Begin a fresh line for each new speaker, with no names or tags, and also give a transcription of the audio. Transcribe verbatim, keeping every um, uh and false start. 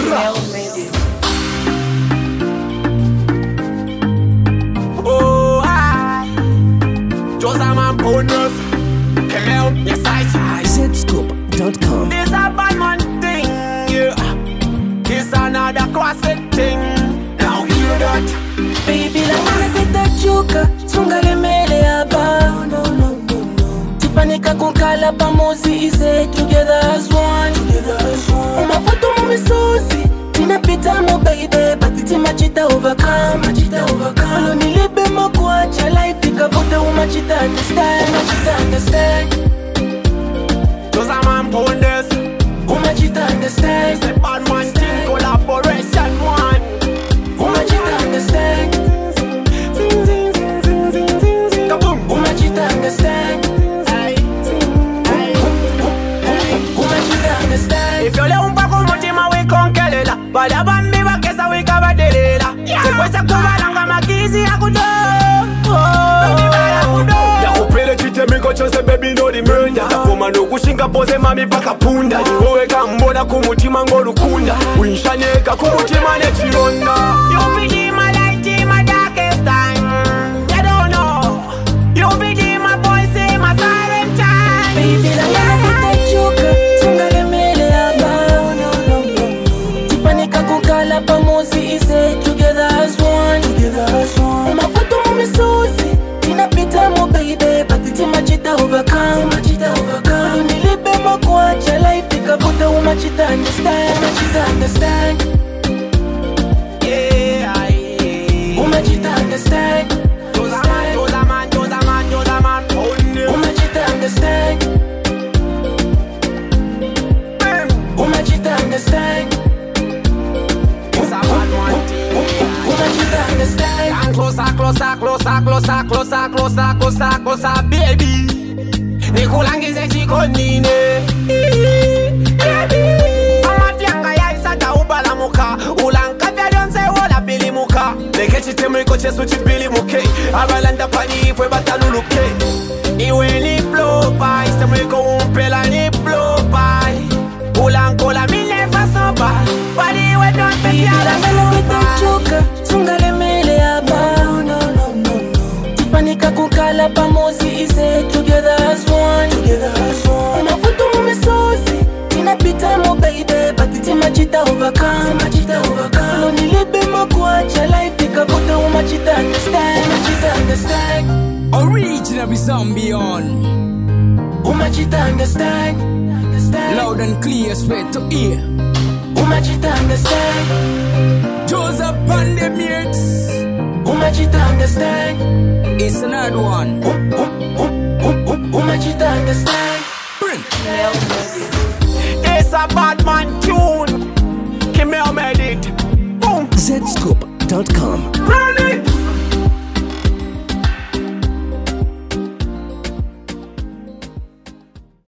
Mel made it.
Oh, I just a man bonus. Come out, yes I try.
Z Scoop dot com.
This a bad man thing, yeah. This another classic thing. Now hear that.
Baby, la mwana kuchuka, sungale mele hapa. No, no, no, no. Tifanika kunkala pamozi, ise together as one. Together as one. Umafuto mumisozi, tinapita mo baby, batiti machita overcome. Machita overcome. Alo nilibe mokwacha, life ikavuta umachita understand. Umachita understand.
Just a man bonus.
Umachita understand.
It's a bad man thing, collaboration one.
Umachita understand.
Kaboom.
Umachita understand.
Hey, hey, hey.
Umachita understand.
If you le un poco mutima we konkelela, bala bambi bakesa we kabadelela. Kwesa kubalanga makizi akudo. Yakupele chitemiko chose baby no limenya. Takoma nokushinga pose mami paka punda. Niwowe kambona kumutima ngolukunda. Winshaneka kumutima nechironda. You be my light in my darkest time. You don't know. You be my voice in my silent time.
Baby, la mwana kuchuka, sungale mele hapa. No, no, no, no. Tifanika kunkala pamozi, ise together as one. Together as one. Umafuto mumisozi, tinapita mo baby, batiti machita overcome. Machita overcome. Nilibe mokwacha, life ikavuta umachita understand. Umachita understand.
Yeah, yeah.
Umachita understand.
Just a man, just a man, just a man, just a man.
Umachita understand. Umachita understand.
Just a bad man thing.
Umachita understand.
And closer, closer, closer, closer, closer, closer, closer, closer, baby. Nikulangize chikonine, baby. Amatianga ya isata ubala muka, ulanka vyadonse wola pili muka. Leke chitemiko chesu chipili muke, abalanda pani ifwe bataluluke. Iwe ni blopa, istemiko umpela ni blopa. Ulankola mile fasoba, wali we don't take yala
Kuchuka, sungale mele hapa. No, no, no, no. Tifanika kunkala pamozi, ise together as one. Together as one. Umafuto mumisozi, tinapita mo baby, batiti machita overcome. Machita overcome. Alo nilibe mokwacha, life ikavuta umachita understand. Umachita understand.
Original zombie on.
Umachita understand. Understand.
Loud and clear, straight to ear.
Umachita understand.
Joseph on the mix.
Umachita understand.
It's another one.
Umachita understand.
Bring.
Mel made it.
It's a bad man tune. Kimel made it. Boom.
Z Scoop dot com.
Run.